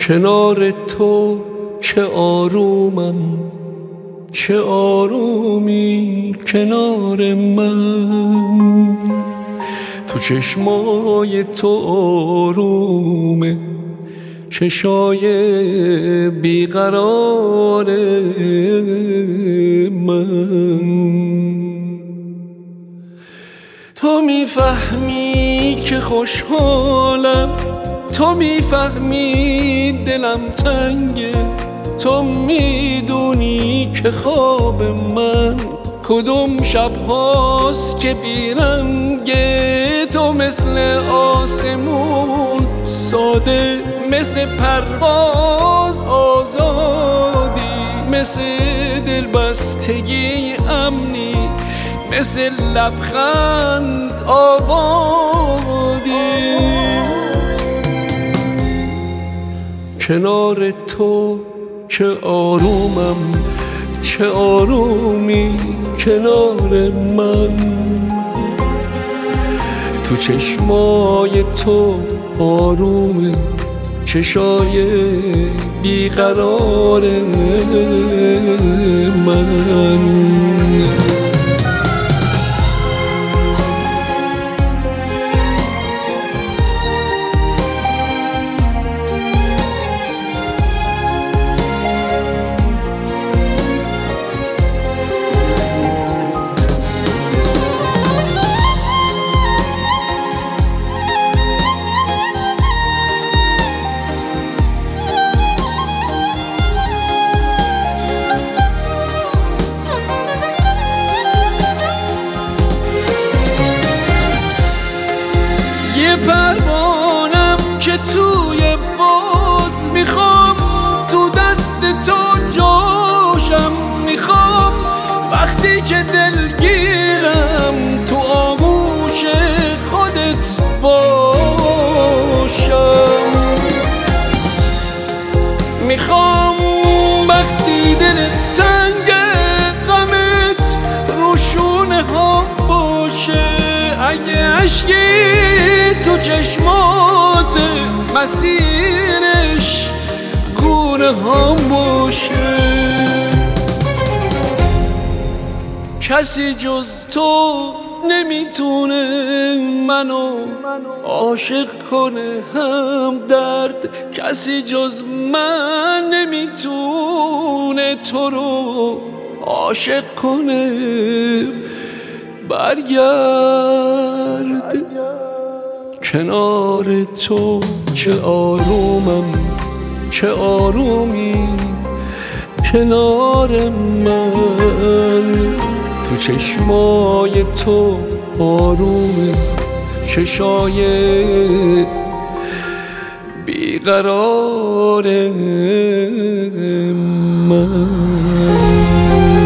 کنار تو چه آرومم، چه آرومی کنار من. تو چشمای تو آرومه، چشای بیقرار من. تو میفهمی که خوشحالم، تو میفهمی دلم تنگه، تو میدونی که خواب من کدوم شبهاست که بیرنگه. تو مثل آسمون ساده، مثل پرواز آزادی، مثل دلبستگی امنی، مثل لبخند آبادی. کنار تو چه آرومم، چه آرومی کنار من. تو چشمای تو آرومه، چشای بیقرار من. یه پروانم که توی باد میخوام، تو دست تو جاشم میخوام. وقتی که دلگیرم تو آغوش خودت باشم. میخوام وقتی دلت تنگ غمت رو شونه ها باشه. اگه عشقی تو چشمات مسیرش گونه ها باشه. کسی جز تو نمیتونه منو عاشق کنه هم درد. کسی جز من نمیتونه تو رو عاشق کنه. برگرد کنار تو چه آرومم، چه آرومی کنار من. تو چشمای تو آرومه، چشای بیقرار من.